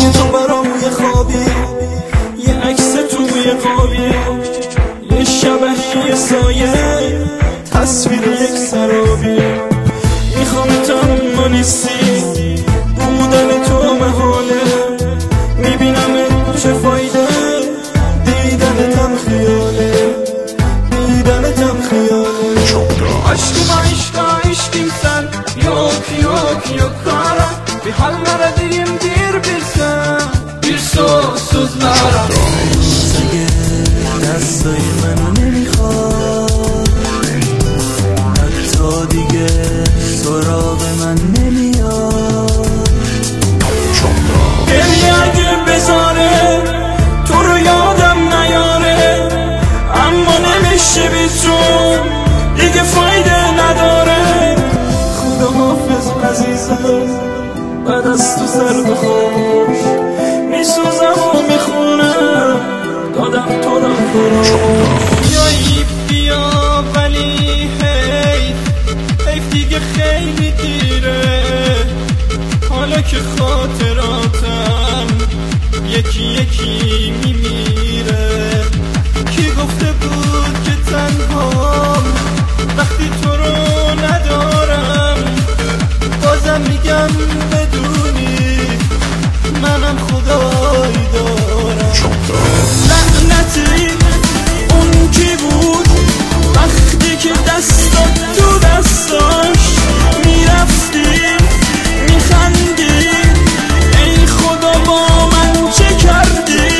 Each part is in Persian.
عشق تو برام یه خوابی، یه عکس توی قابی، یه شبه یه سایه، تصویر یک سرابی. میخوام تو اما نیستی، بودن تو محاله، میبینم چه فایده، دیدنتم خیاله، دیدنتم خیاله. Aşkım aşkım sen, yok karam. Bir halleredeyimdir bilsen, bir sonsuzlara. دیگه دستای منو نمیخواد، حتی دیگه سراغ من نمیاد. دلی اگه بذاره تو رو یادم نیاره، اما نمیشه بی تو دیگه فایده نداره. خدا حافظ عزیزم، بعد از تو سرد و خاموش میسوزم و میخونم، دادم تو رو فروش. بیایی بیا ولی حیف دیگه خیلی دیره، حالا که خاطراتم یکی میمیره. کی گفته بود که تنهام وقتی تو رو ندارم، بازم میگم بدونی منم خدایی دارم. لعنتی اون کی بود وقتی که دستات تو دستاش میرفتی میخندی، ای خدا با من چه کردی؟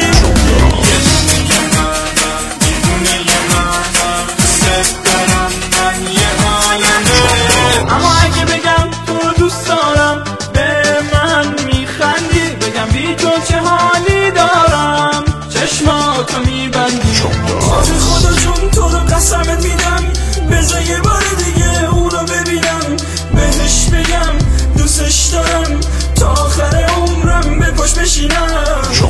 اما اگه بگم تو دوست دارم به من میخندی، بگم بی تو چه حالی دارم چشماتو میبندی. آخه خدا جون تو رو قسمت میدم، بذار یه بار دیگه اونو ببینم، بهش بگم دوستش دارم، تا آخر عمرم به پاش بشینم.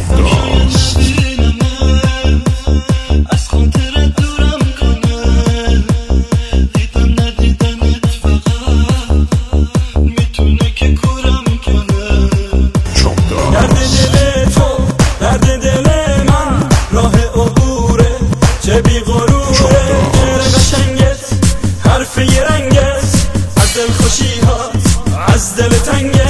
از خاطرت دورم کنه، دیدم ندیدنت فقط میتونه که کورم کنه. درد دل تو، درد دل من، راه عبوره چه بی غروره. شعر قشنگت، حرف یه رنگت، از دل خوشیهات، از دل تنگت.